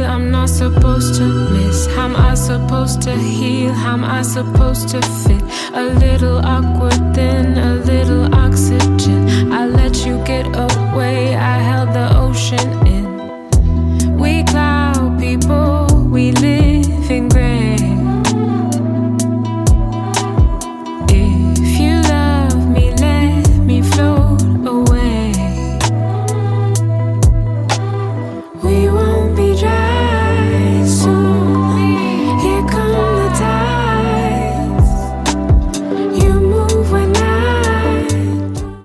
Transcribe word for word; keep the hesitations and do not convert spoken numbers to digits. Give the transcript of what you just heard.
I'm not supposed to miss. How am I supposed to heal? How am I supposed to fit? A little awkward, then a little oxygen.